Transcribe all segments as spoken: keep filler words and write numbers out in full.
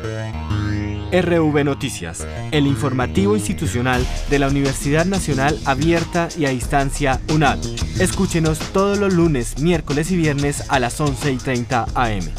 R V Noticias, el informativo institucional de la Universidad Nacional Abierta y a Distancia UNAD. Escúchenos todos los lunes, miércoles y viernes a las once y treinta a eme.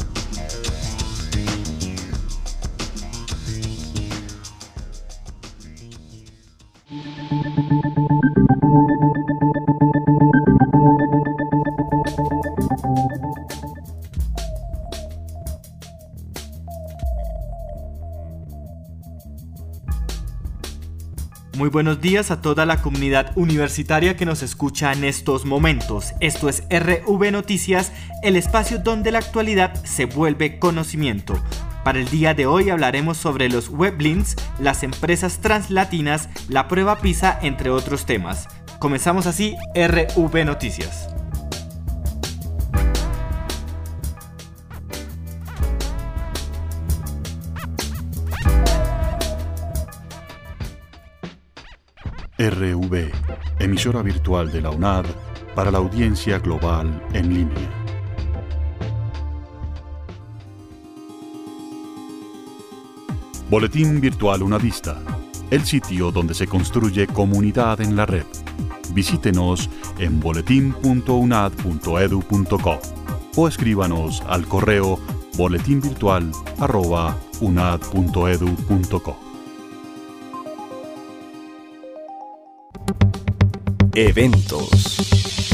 Muy buenos días a toda la comunidad universitaria que nos escucha en estos momentos. Esto es R V Noticias, el espacio donde la actualidad se vuelve conocimiento. Para el día de hoy hablaremos sobre los weblinks, las empresas translatinas, la prueba PISA, entre otros temas. Comenzamos así R V Noticias. R V, emisora virtual de la UNAD para la audiencia global en línea. Boletín Virtual UNADista, el sitio donde se construye comunidad en la red. Visítenos en boletín punto unad punto edu punto co o escríbanos al correo boletín virtual arroba unad punto edu punto co. Eventos.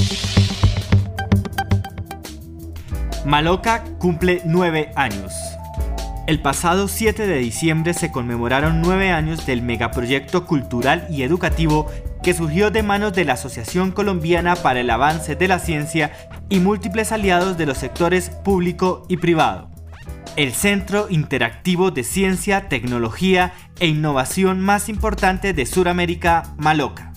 Maloca cumple nueve años. El pasado siete de diciembre se conmemoraron nueve años del megaproyecto cultural y educativo que surgió de manos de la Asociación Colombiana para el Avance de la Ciencia y múltiples aliados de los sectores público y privado. El centro interactivo de ciencia, tecnología e innovación más importante de Sudamérica, Maloca.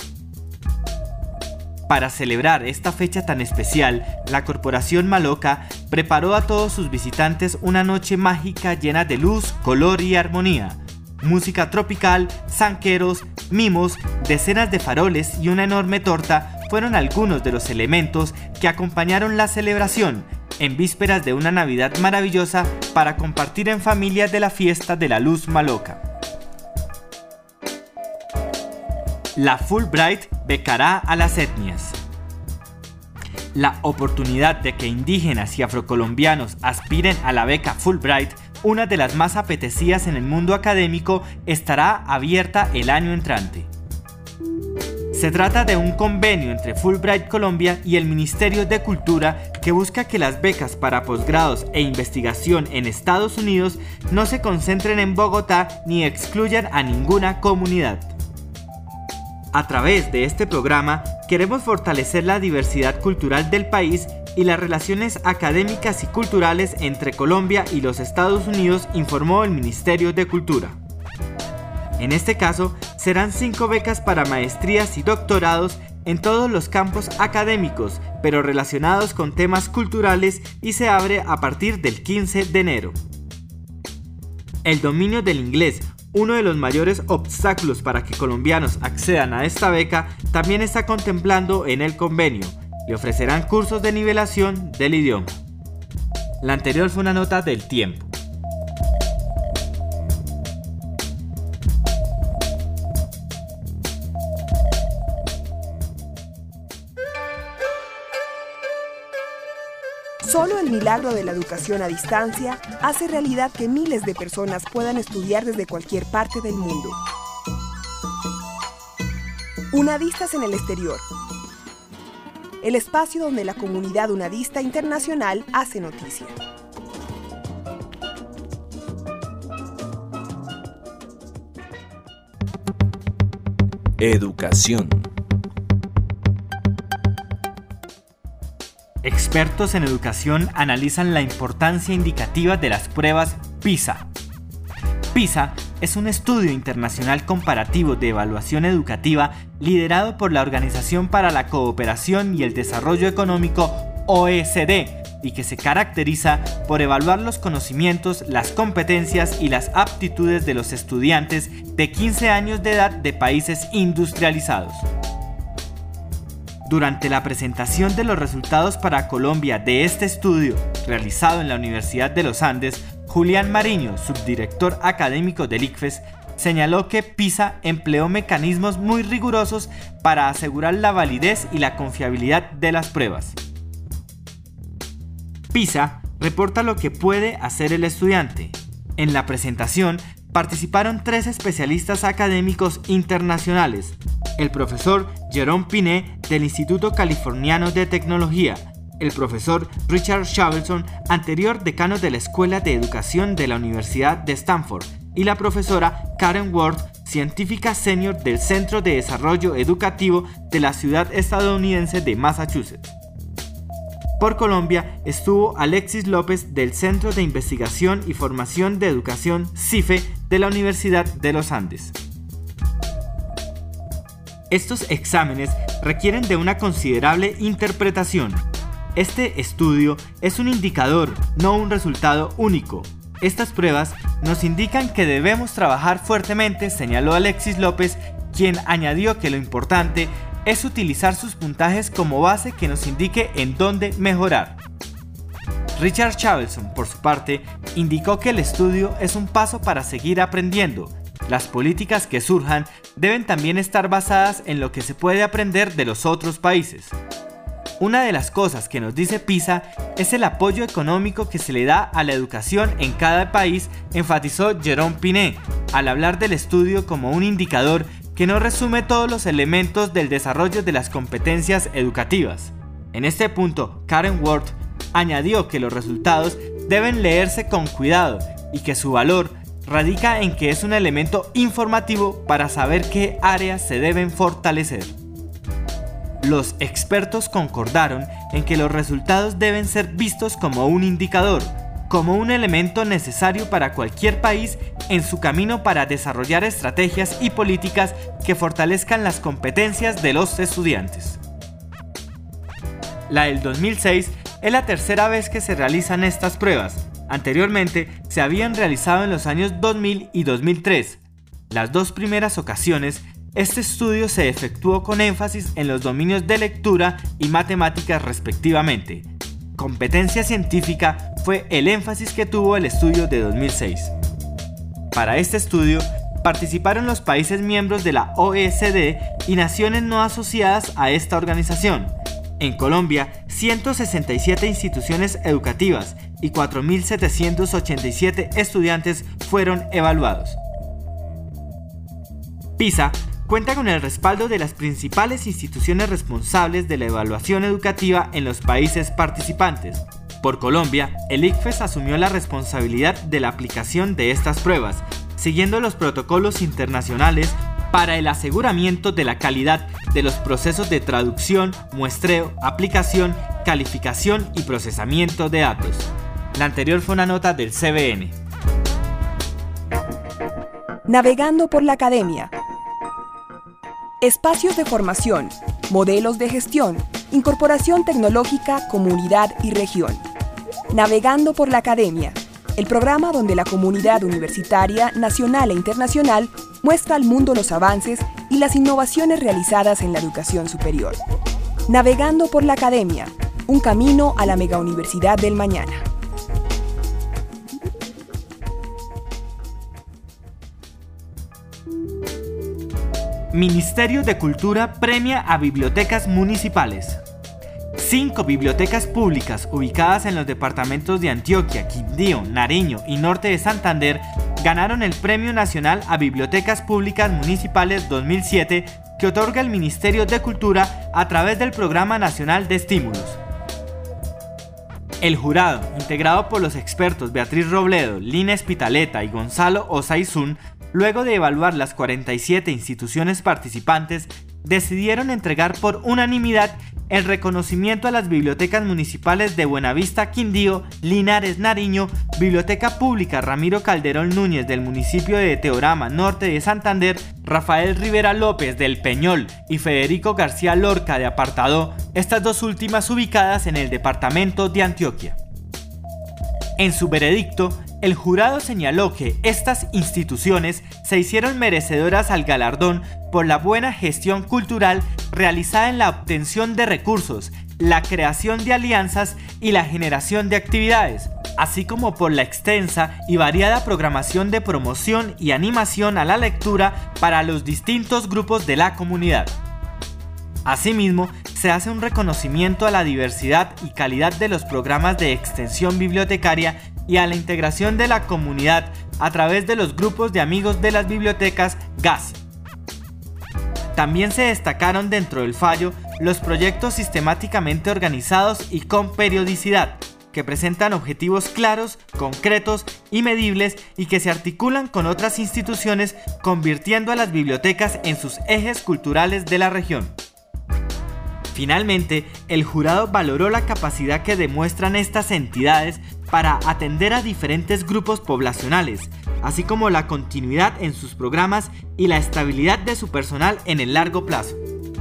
Para celebrar esta fecha tan especial, la Corporación Maloca preparó a todos sus visitantes una noche mágica llena de luz, color y armonía. Música tropical, zanqueros, mimos, decenas de faroles y una enorme torta fueron algunos de los elementos que acompañaron la celebración en vísperas de una Navidad maravillosa para compartir en familia de la fiesta de la luz Maloca. La Fulbright becará a las etnias. La oportunidad de que indígenas y afrocolombianos aspiren a la beca Fulbright, una de las más apetecidas en el mundo académico, estará abierta el año entrante. Se trata de un convenio entre Fulbright Colombia y el Ministerio de Cultura que busca que las becas para posgrados e investigación en Estados Unidos no se concentren en Bogotá ni excluyan a ninguna comunidad. A través de este programa queremos fortalecer la diversidad cultural del país y las relaciones académicas y culturales entre Colombia y los Estados Unidos, informó el Ministerio de Cultura. En este caso, serán cinco becas para maestrías y doctorados en todos los campos académicos, pero relacionados con temas culturales, y se abre a partir del quince de enero. El dominio del inglés, uno de los mayores obstáculos para que colombianos accedan a esta beca, también está contemplando en el convenio. Le ofrecerán cursos de nivelación del idioma. La anterior fue una nota del Tiempo. Solo el milagro de la educación a distancia hace realidad que miles de personas puedan estudiar desde cualquier parte del mundo. UNADistas en el exterior. El espacio donde la comunidad unadista internacional hace noticia. Educación. Expertos en educación analizan la importancia indicativa de las pruebas PISA. PISA es un estudio internacional comparativo de evaluación educativa liderado por la Organización para la Cooperación y el Desarrollo Económico, O E C D, y que se caracteriza por evaluar los conocimientos, las competencias y las aptitudes de los estudiantes de quince años de edad de países industrializados. Durante la presentación de los resultados para Colombia de este estudio, realizado en la Universidad de los Andes, Julián Mariño, subdirector académico del ICFES, señaló que PISA empleó mecanismos muy rigurosos para asegurar la validez y la confiabilidad de las pruebas. PISA reporta lo que puede hacer el estudiante. En la presentación participaron tres especialistas académicos internacionales, el profesor Jerome Pinet del Instituto Californiano de Tecnología, el profesor Richard Shavelson, anterior decano de la Escuela de Educación de la Universidad de Stanford, y la profesora Karen Ward, científica senior del Centro de Desarrollo Educativo de la ciudad estadounidense de Massachusetts. Por Colombia estuvo Alexis López del Centro de Investigación y Formación de Educación CIFE de la Universidad de los Andes. Estos exámenes requieren de una considerable interpretación. Este estudio es un indicador, no un resultado único. Estas pruebas nos indican que debemos trabajar fuertemente, señaló Alexis López, quien añadió que lo importante es utilizar sus puntajes como base que nos indique en dónde mejorar. Richard Shavelson, por su parte, indicó que el estudio es un paso para seguir aprendiendo. Las políticas que surjan deben también estar basadas en lo que se puede aprender de los otros países. Una de las cosas que nos dice PISA es el apoyo económico que se le da a la educación en cada país, enfatizó Jerome Pinet, al hablar del estudio como un indicador que no resume todos los elementos del desarrollo de las competencias educativas. En este punto, Karen Ward añadió que los resultados deben leerse con cuidado y que su valor radica en que es un elemento informativo para saber qué áreas se deben fortalecer. Los expertos concordaron en que los resultados deben ser vistos como un indicador, como un elemento necesario para cualquier país en su camino para desarrollar estrategias y políticas que fortalezcan las competencias de los estudiantes. La del dos mil seis es la tercera vez que se realizan estas pruebas. Anteriormente se habían realizado en los años dos mil y dos mil tres. Las dos primeras ocasiones, este estudio se efectuó con énfasis en los dominios de lectura y matemáticas respectivamente. Competencia científica fue el énfasis que tuvo el estudio de dos mil seis. Para este estudio participaron los países miembros de la O E C D y naciones no asociadas a esta organización. En Colombia, ciento sesenta y siete instituciones educativas y cuatro mil setecientos ochenta y siete estudiantes fueron evaluados. PISA cuenta con el respaldo de las principales instituciones responsables de la evaluación educativa en los países participantes. Por Colombia, el ICFES asumió la responsabilidad de la aplicación de estas pruebas, siguiendo los protocolos internacionales para el aseguramiento de la calidad de los procesos de traducción, muestreo, aplicación, calificación y procesamiento de datos. La anterior fue una nota del C B N. Navegando por la academia. Espacios de formación, modelos de gestión, incorporación tecnológica, comunidad y región. Navegando por la academia, el programa donde la comunidad universitaria nacional e internacional muestra al mundo los avances y las innovaciones realizadas en la educación superior. Navegando por la academia, un camino a la megauniversidad del mañana. Ministerio de Cultura premia a bibliotecas municipales. Cinco bibliotecas públicas ubicadas en los departamentos de Antioquia, Quindío, Nariño y Norte de Santander ganaron el Premio Nacional a Bibliotecas Públicas Municipales dos mil siete que otorga el Ministerio de Cultura a través del Programa Nacional de Estímulos. El jurado, integrado por los expertos Beatriz Robledo, Lina Espitaleta y Gonzalo Osaizún, luego de evaluar las cuarenta y siete instituciones participantes, decidieron entregar por unanimidad el reconocimiento a las bibliotecas municipales de Buenavista, Quindío, Linares, Nariño, Biblioteca Pública Ramiro Calderón Núñez del municipio de Teorama, Norte de Santander, Rafael Rivera López del Peñol y Federico García Lorca de Apartadó, estas dos últimas ubicadas en el departamento de Antioquia. En su veredicto, el jurado señaló que estas instituciones se hicieron merecedoras al galardón por la buena gestión cultural realizada en la obtención de recursos, la creación de alianzas y la generación de actividades, así como por la extensa y variada programación de promoción y animación a la lectura para los distintos grupos de la comunidad. Asimismo, se hace un reconocimiento a la diversidad y calidad de los programas de extensión bibliotecaria y a la integración de la comunidad a través de los grupos de amigos de las bibliotecas G A S. También se destacaron dentro del fallo los proyectos sistemáticamente organizados y con periodicidad, que presentan objetivos claros, concretos y medibles y que se articulan con otras instituciones, convirtiendo a las bibliotecas en sus ejes culturales de la región. Finalmente, el jurado valoró la capacidad que demuestran estas entidades para atender a diferentes grupos poblacionales, así como la continuidad en sus programas y la estabilidad de su personal en el largo plazo.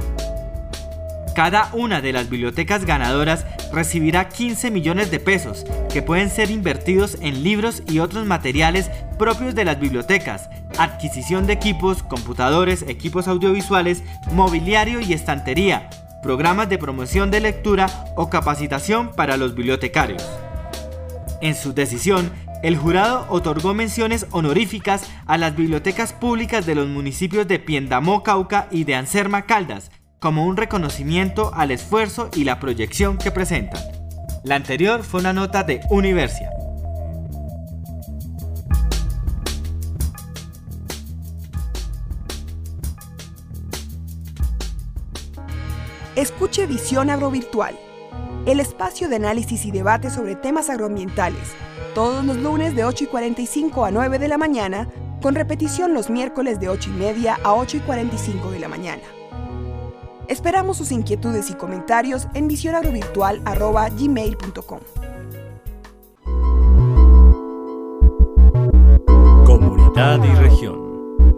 Cada una de las bibliotecas ganadoras recibirá quince millones de pesos, que pueden ser invertidos en libros y otros materiales propios de las bibliotecas, adquisición de equipos, computadores, equipos audiovisuales, mobiliario y estantería, programas de promoción de lectura o capacitación para los bibliotecarios. En su decisión, el jurado otorgó menciones honoríficas a las bibliotecas públicas de los municipios de Piendamó, Cauca y de Anserma, Caldas, como un reconocimiento al esfuerzo y la proyección que presentan. La anterior fue una nota de Universia. Escuche Visión Agrovirtual, el espacio de análisis y debate sobre temas agroambientales, todos los lunes de ocho y cuarenta y cinco a nueve de la mañana, con repetición los miércoles de ocho y media a ocho y cuarenta y cinco de la mañana. Esperamos sus inquietudes y comentarios en visionagrovirtual arroba gmail punto com. Comunidad y región.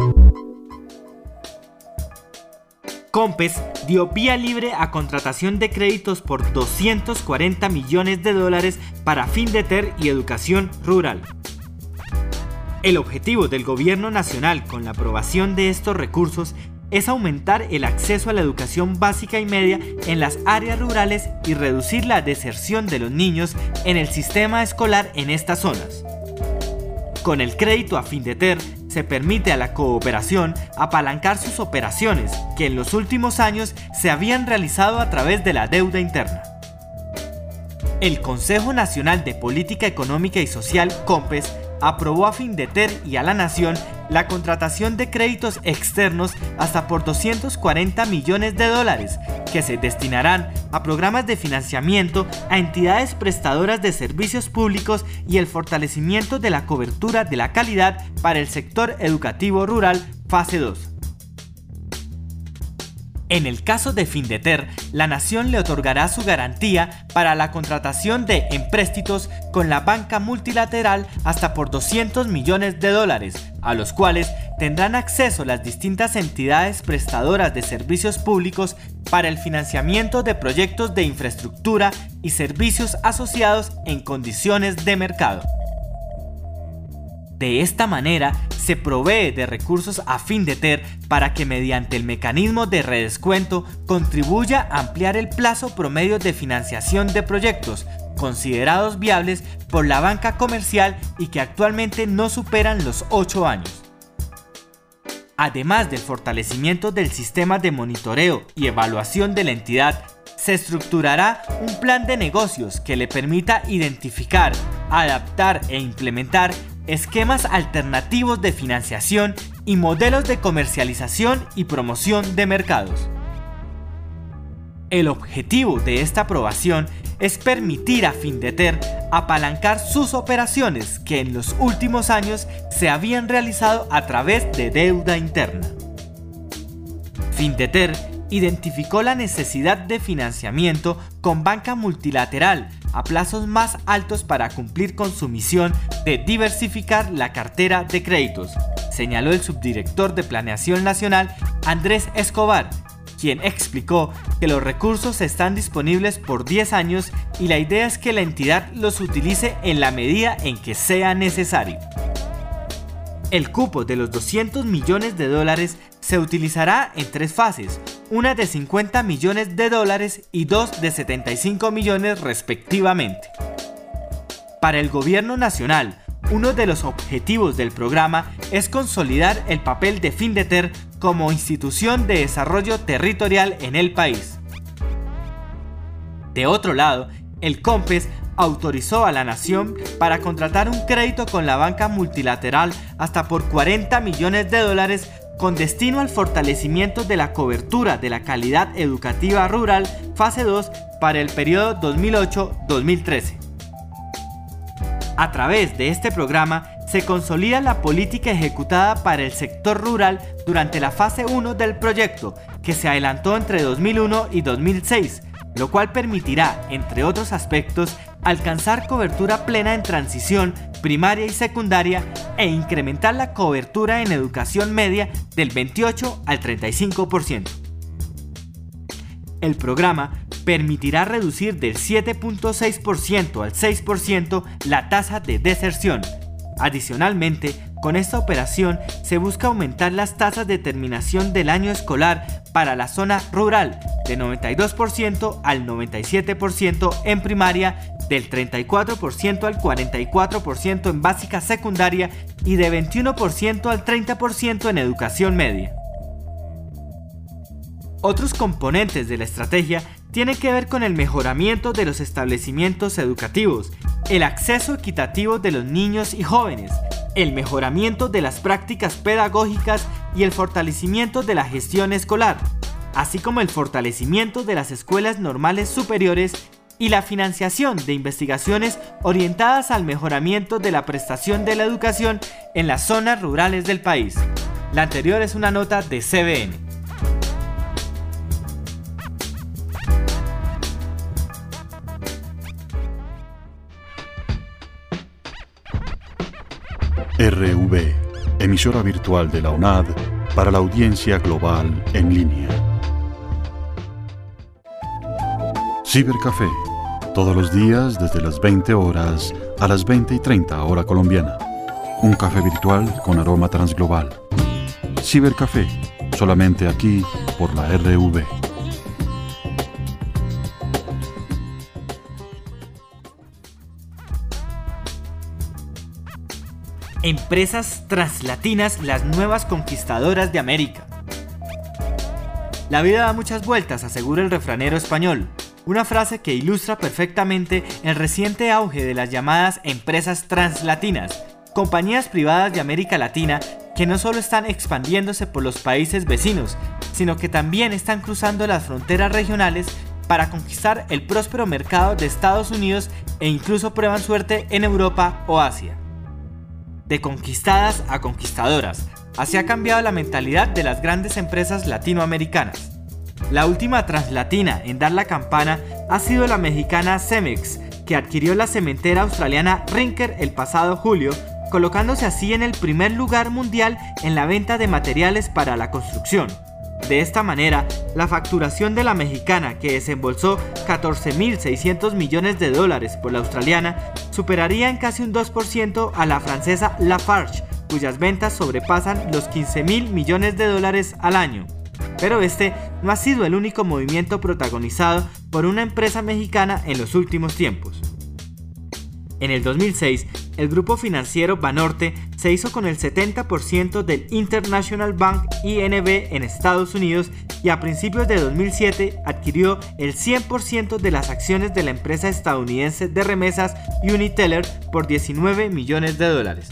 Compes dio vía libre a contratación de créditos por doscientos cuarenta millones de dólares para FINDETER y educación rural. El objetivo del gobierno nacional con la aprobación de estos recursos es aumentar el acceso a la educación básica y media en las áreas rurales y reducir la deserción de los niños en el sistema escolar en estas zonas. Con el crédito a FINDETER se permite a la cooperación apalancar sus operaciones que en los últimos años se habían realizado a través de la deuda interna. El Consejo Nacional de Política Económica y Social, COMPES, aprobó a FINDETER y a la Nación la contratación de créditos externos hasta por doscientos cuarenta millones de dólares que se destinarán a programas de financiamiento a entidades prestadoras de servicios públicos y el fortalecimiento de la cobertura de la calidad para el sector educativo rural fase dos. En el caso de FINDETER, la Nación le otorgará su garantía para la contratación de empréstitos con la banca multilateral hasta por doscientos millones de dólares, a los cuales tendrán acceso las distintas entidades prestadoras de servicios públicos para el financiamiento de proyectos de infraestructura y servicios asociados en condiciones de mercado. De esta manera, se provee de recursos a FINDETER para que mediante el mecanismo de redescuento contribuya a ampliar el plazo promedio de financiación de proyectos considerados viables por la banca comercial y que actualmente no superan los ocho años. Además del fortalecimiento del sistema de monitoreo y evaluación de la entidad, se estructurará un plan de negocios que le permita identificar, adaptar e implementar esquemas alternativos de financiación y modelos de comercialización y promoción de mercados. El objetivo de esta aprobación es permitir a FINDETER apalancar sus operaciones que en los últimos años se habían realizado a través de deuda interna. FINDETER identificó la necesidad de financiamiento con banca multilateral a plazos más altos para cumplir con su misión de diversificar la cartera de créditos, señaló el subdirector de Planeación Nacional Andrés Escobar, quien explicó que los recursos están disponibles por diez años y la idea es que la entidad los utilice en la medida en que sea necesario. El cupo de los doscientos millones de dólares se utilizará en tres fases, una de cincuenta millones de dólares y dos de setenta y cinco millones respectivamente. Para el gobierno nacional, uno de los objetivos del programa es consolidar el papel de Findeter como institución de desarrollo territorial en el país. De otro lado, el COMPES autorizó a la nación para contratar un crédito con la banca multilateral hasta por cuarenta millones de dólares con destino al fortalecimiento de la cobertura de la calidad educativa rural fase dos para el periodo dos mil ocho a dos mil trece. A través de este programa se consolida la política ejecutada para el sector rural durante la fase uno del proyecto, que se adelantó entre dos mil uno y dos mil seis, lo cual permitirá, entre otros aspectos, alcanzar cobertura plena en transición, primaria y secundaria e incrementar la cobertura en educación media del veintiocho al treinta y cinco por ciento. El programa permitirá reducir del siete punto seis por ciento al seis por ciento la tasa de deserción. Adicionalmente, con esta operación se busca aumentar las tasas de terminación del año escolar para la zona rural de noventa y dos por ciento al noventa y siete por ciento en primaria, del treinta y cuatro por ciento al cuarenta y cuatro por ciento en básica secundaria y de veintiuno por ciento al treinta por ciento en educación media. Otros componentes de la estrategia tienen que ver con el mejoramiento de los establecimientos educativos, el acceso equitativo de los niños y jóvenes, el mejoramiento de las prácticas pedagógicas y el fortalecimiento de la gestión escolar, así como el fortalecimiento de las escuelas normales superiores y la financiación de investigaciones orientadas al mejoramiento de la prestación de la educación en las zonas rurales del país. La anterior es una nota de C B N. R V, emisora virtual de la UNAD para la audiencia global en línea. Cibercafé, todos los días desde las veinte horas a las veinte y treinta hora colombiana. Un café virtual con aroma transglobal. Cibercafé, solamente aquí por la R V. Empresas translatinas, las nuevas conquistadoras de América. La vida da muchas vueltas, asegura el refranero español, una frase que ilustra perfectamente el reciente auge de las llamadas empresas translatinas, compañías privadas de América Latina que no solo están expandiéndose por los países vecinos, sino que también están cruzando las fronteras regionales para conquistar el próspero mercado de Estados Unidos e incluso prueban suerte en Europa o Asia. De conquistadas a conquistadoras, así ha cambiado la mentalidad de las grandes empresas latinoamericanas. La última translatina en dar la campana ha sido la mexicana Cemex, que adquirió la cementera australiana Rinker el pasado julio, colocándose así en el primer lugar mundial en la venta de materiales para la construcción. De esta manera, la facturación de la mexicana, que desembolsó catorce mil seiscientos millones de dólares por la australiana, superaría en casi un dos por ciento a la francesa Lafarge, cuyas ventas sobrepasan los quince mil millones de dólares al año. Pero este no ha sido el único movimiento protagonizado por una empresa mexicana en los últimos tiempos. En el dos mil seis, el grupo financiero Banorte se hizo con el setenta por ciento del International Bank I N B en Estados Unidos y a principios de dos mil siete adquirió el cien por ciento de las acciones de la empresa estadounidense de remesas Uniteller por diecinueve millones de dólares.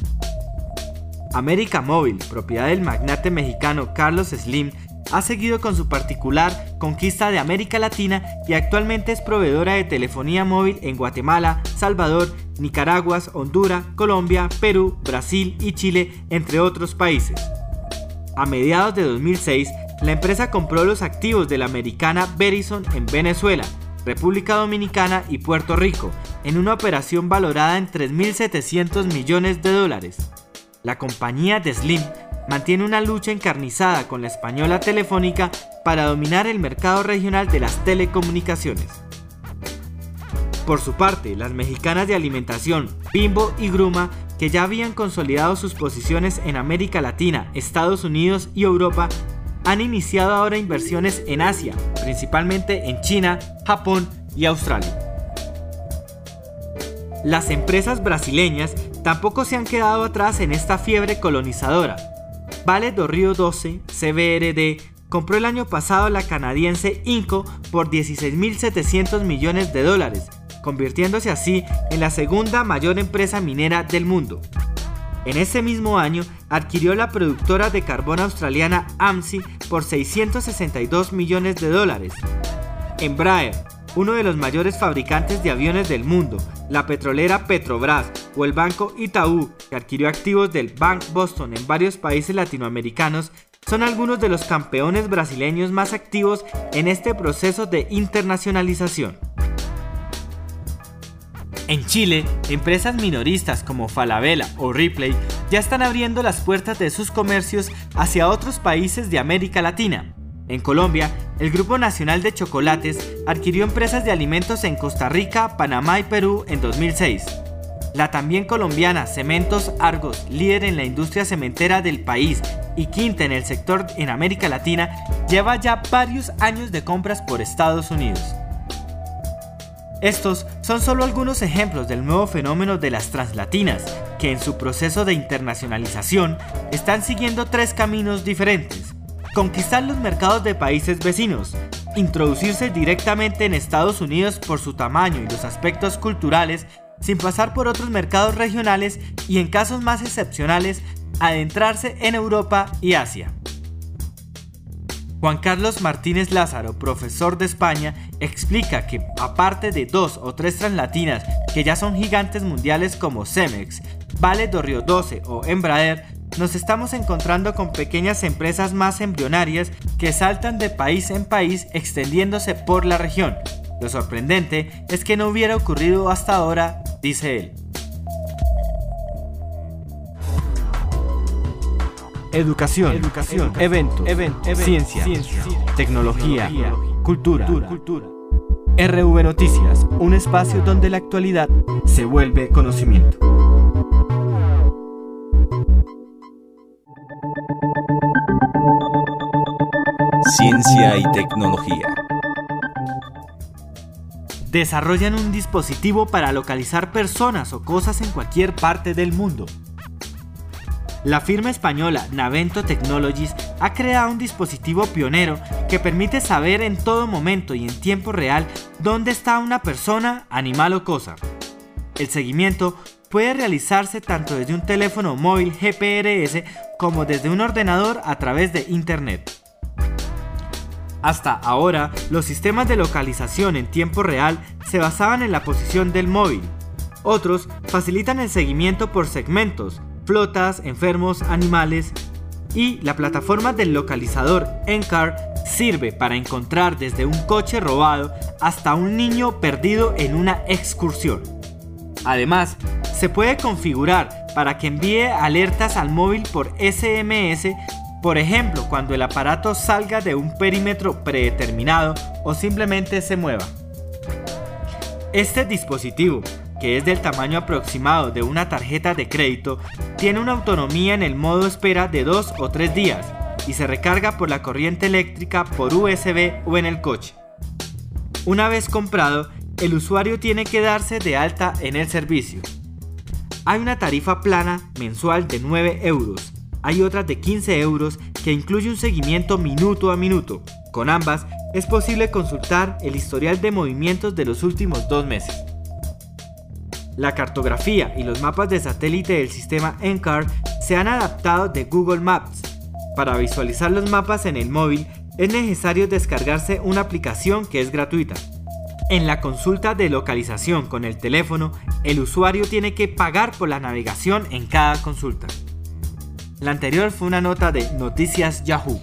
América Móvil, propiedad del magnate mexicano Carlos Slim, ha seguido con su particular conquista de América Latina y actualmente es proveedora de telefonía móvil en Guatemala, Salvador, Nicaragua, Honduras, Colombia, Perú, Brasil y Chile, entre otros países. A mediados de dos mil seis, la empresa compró los activos de la americana Verizon en Venezuela, República Dominicana y Puerto Rico, en una operación valorada en tres mil setecientos millones de dólares. La compañía de Slim mantiene una lucha encarnizada con la española Telefónica para dominar el mercado regional de las telecomunicaciones. Por su parte, las mexicanas de alimentación Bimbo y Gruma, que ya habían consolidado sus posiciones en América Latina, Estados Unidos y Europa, han iniciado ahora inversiones en Asia, principalmente en China, Japón y Australia. Las empresas brasileñas tampoco se han quedado atrás en esta fiebre colonizadora. Vale do Rio doce, C B R D, compró el año pasado la canadiense Inco por dieciséis mil setecientos millones de dólares, convirtiéndose así en la segunda mayor empresa minera del mundo. En ese mismo año adquirió la productora de carbón australiana A M S I por seiscientos sesenta y dos millones de dólares. Embraer, uno de los mayores fabricantes de aviones del mundo, la petrolera Petrobras o el banco Itaú, que adquirió activos del Bank Boston en varios países latinoamericanos, son algunos de los campeones brasileños más activos en este proceso de internacionalización. En Chile, empresas minoristas como Falabella o Ripley ya están abriendo las puertas de sus comercios hacia otros países de América Latina. En Colombia, el Grupo Nacional de Chocolates adquirió empresas de alimentos en Costa Rica, Panamá y Perú en dos mil seis. La también colombiana Cementos Argos, líder en la industria cementera del país y quinta en el sector en América Latina, lleva ya varios años de compras por Estados Unidos. Estos son solo algunos ejemplos del nuevo fenómeno de las translatinas, que en su proceso de internacionalización están siguiendo tres caminos diferentes: conquistar los mercados de países vecinos, introducirse directamente en Estados Unidos por su tamaño y los aspectos culturales, sin pasar por otros mercados regionales y, en casos más excepcionales, adentrarse en Europa y Asia. Juan Carlos Martínez Lázaro, profesor de España, explica que, aparte de dos o tres translatinas que ya son gigantes mundiales como Cemex, Vale do Rio doce o Embraer, nos estamos encontrando con pequeñas empresas más embrionarias que saltan de país en país extendiéndose por la región. Lo sorprendente es que no hubiera ocurrido hasta ahora, dice él. Educación, Educación eventos, eventos, eventos, ciencia, ciencia, tecnología, tecnología cultura, cultura. R V Noticias, un espacio donde la actualidad se vuelve conocimiento. Ciencia y tecnología. Desarrollan un dispositivo para localizar personas o cosas en cualquier parte del mundo. La firma española Navento Technologies ha creado un dispositivo pionero que permite saber en todo momento y en tiempo real dónde está una persona, animal o cosa. El seguimiento puede realizarse tanto desde un teléfono móvil G P R S como desde un ordenador a través de Internet. Hasta ahora, los sistemas de localización en tiempo real se basaban en la posición del móvil. Otros facilitan el seguimiento por segmentos, flotas, enfermos, animales, y la plataforma del localizador Encar sirve para encontrar desde un coche robado hasta un niño perdido en una excursión. Además, se puede configurar para que envíe alertas al móvil por S M S, por ejemplo, cuando el aparato salga de un perímetro predeterminado o simplemente se mueva. Este dispositivo, que es del tamaño aproximado de una tarjeta de crédito, tiene una autonomía en el modo espera de dos o tres días y se recarga por la corriente eléctrica por U S B o en el coche. Una vez comprado, el usuario tiene que darse de alta en el servicio. Hay una tarifa plana mensual de nueve euros. Hay otras de quince euros que incluye un seguimiento minuto a minuto. Con ambas es posible consultar el historial de movimientos de los últimos dos meses. La cartografía y los mapas de satélite del sistema Encar se han adaptado de Google Maps. Para visualizar los mapas en el móvil es necesario descargarse una aplicación que es gratuita. En la consulta de localización con el teléfono, el usuario tiene que pagar por la navegación en cada consulta. La anterior fue una nota de Noticias Yahoo.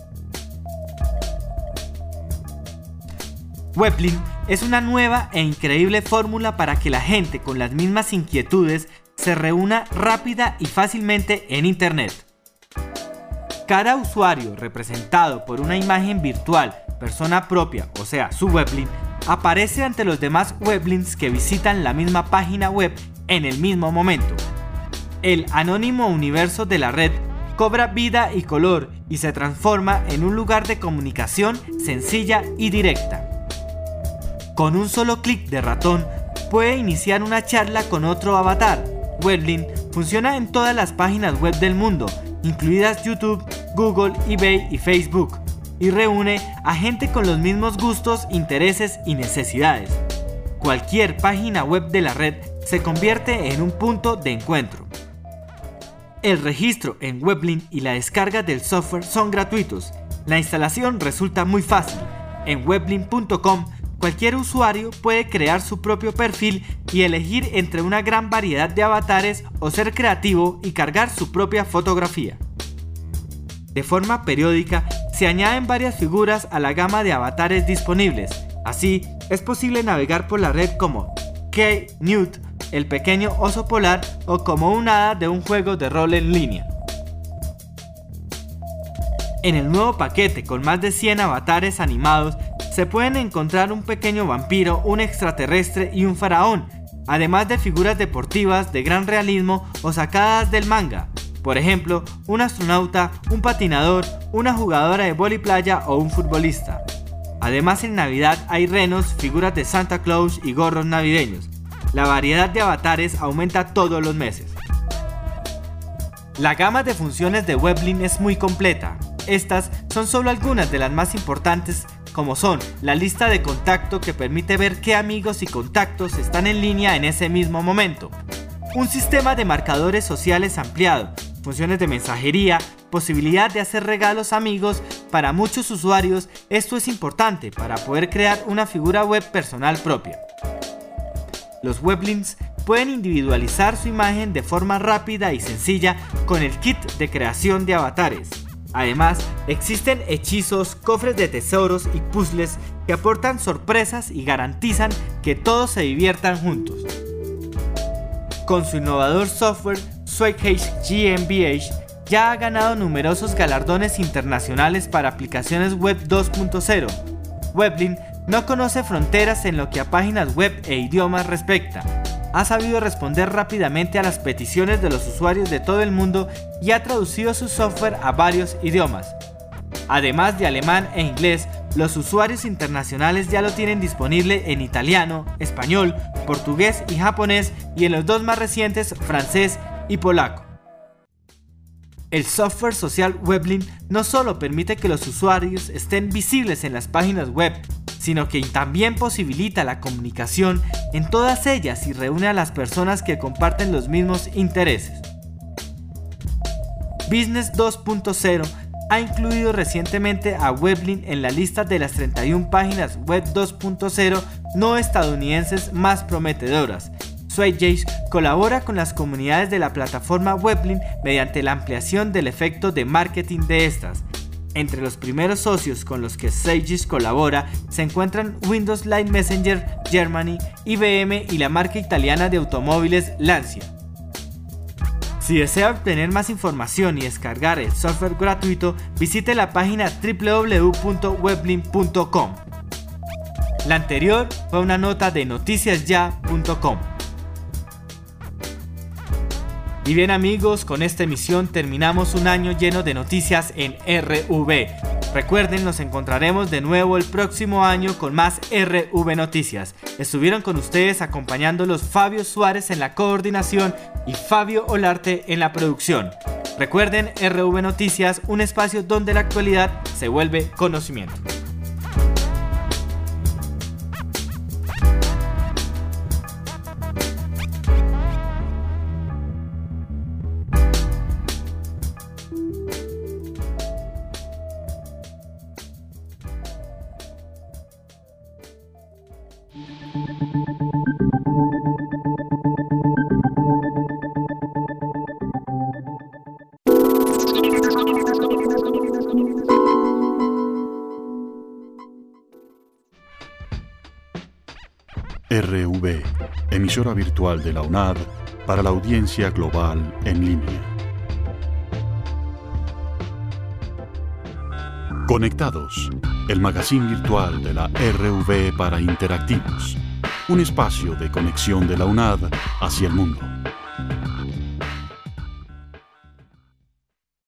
Weblink es una nueva e increíble fórmula para que la gente con las mismas inquietudes se reúna rápida y fácilmente en Internet. Cada usuario representado por una imagen virtual, persona propia, o sea, su weblink, aparece ante los demás weblinks que visitan la misma página web en el mismo momento. El anónimo universo de la red cobra vida y color y se transforma en un lugar de comunicación sencilla y directa. Con un solo clic de ratón, puede iniciar una charla con otro avatar. Weblink funciona en todas las páginas web del mundo, incluidas YouTube, Google, eBay y Facebook, y reúne a gente con los mismos gustos, intereses y necesidades. Cualquier página web de la red se convierte en un punto de encuentro. El registro en Weblink y la descarga del software son gratuitos. La instalación resulta muy fácil. En weblink punto com cualquier usuario puede crear su propio perfil y elegir entre una gran variedad de avatares o ser creativo y cargar su propia fotografía. De forma periódica se añaden varias figuras a la gama de avatares disponibles. Así, es posible navegar por la red como K-Newt, el pequeño oso polar, o como un hada de un juego de rol en línea. En el nuevo paquete con más de cien avatares animados se pueden encontrar un pequeño vampiro, un extraterrestre y un faraón, además de figuras deportivas de gran realismo o sacadas del manga. Por ejemplo, un astronauta, un patinador, una jugadora de vóley playa o un futbolista. Además, en Navidad hay renos, figuras de Santa Claus y gorros navideños. La variedad de avatares aumenta todos los meses. La gama de funciones de Weblink es muy completa. Estas son solo algunas de las más importantes, como son la lista de contacto, que permite ver qué amigos y contactos están en línea en ese mismo momento, un sistema de marcadores sociales ampliado, funciones de mensajería, posibilidad de hacer regalos a amigos. Para muchos usuarios esto es importante para poder crear una figura web personal propia. Los Weblinks pueden individualizar su imagen de forma rápida y sencilla con el kit de creación de avatares. Además, existen hechizos, cofres de tesoros y puzzles que aportan sorpresas y garantizan que todos se diviertan juntos. Con su innovador software, Swagehage G M B H ya ha ganado numerosos galardones internacionales para aplicaciones web dos punto cero. Weblink no conoce fronteras en lo que a páginas web e idiomas respecta. Ha sabido responder rápidamente a las peticiones de los usuarios de todo el mundo y ha traducido su software a varios idiomas. Además de alemán e inglés, los usuarios internacionales ya lo tienen disponible en italiano, español, portugués y japonés, y en los dos más recientes, francés y polaco. El software social Weblink no solo permite que los usuarios estén visibles en las páginas web, sino que también posibilita la comunicación en todas ellas y reúne a las personas que comparten los mismos intereses. Business dos punto cero ha incluido recientemente a Weblink en la lista de las treinta y una páginas web dos punto cero no estadounidenses más prometedoras. Swagehage colabora con las comunidades de la plataforma Weblink mediante la ampliación del efecto de marketing de estas. Entre los primeros socios con los que Swagehage colabora se encuentran Windows Live Messenger Germany, I B M y la marca italiana de automóviles Lancia. Si desea obtener más información y descargar el software gratuito, visite la página doble u doble u doble u punto weblink punto com. La anterior fue una nota de noticias ya punto com. Y bien amigos, con esta emisión terminamos un año lleno de noticias en R V. Recuerden, nos encontraremos de nuevo el próximo año con más R V Noticias. Estuvieron con ustedes acompañándolos Fabio Suárez en la coordinación y Fabio Olarte en la producción. Recuerden, R V Noticias, un espacio donde la actualidad se vuelve conocimiento. R V, emisora virtual de la UNAD para la audiencia global en línea. Conectados, el magazine virtual de la R V para interactivos, un espacio de conexión de la UNAD hacia el mundo.